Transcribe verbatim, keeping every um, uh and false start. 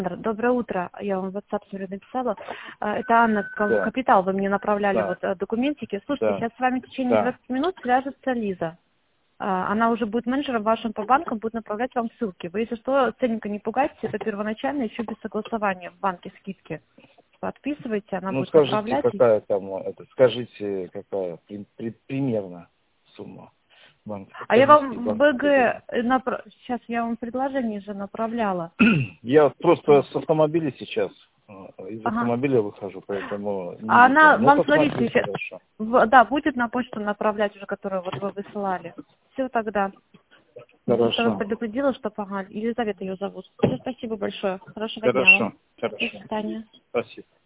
Доброе утро. Я вам в WhatsApp сегодня написала. А, Это Анна Кал- Да, Капитал. Вы мне направляли да, вот э, документики. Слушайте, да, сейчас с вами в течение да. двадцати минут свяжется Лиза. А, Она уже будет менеджером вашим по банкам, будет направлять вам ссылки. Вы, если что, ценника не пугайтесь, это первоначально еще без согласования в банке скидки. Подписывайте, она Ну будет скажите, направлять. какая там, это, скажите, какая при- при- примерно сумма банка, А я комиссии вам в банка БГ, потребует. напра- сейчас я вам предложение же направляла. Я вот просто с автомобиля сейчас, э, из Ага. автомобиля выхожу, поэтому не А видно. она Ну вам, посмотрю, смотрите, ща- хорошо. в- да, будет на почту направлять уже, которую вот вы высылали. Все тогда. Просто вас Хорошо, предупредила, что ага, Елизавета ее зовут. Все, спасибо большое. Хорошего дня вам. хорошо, До хорошо. свидания. Спасибо.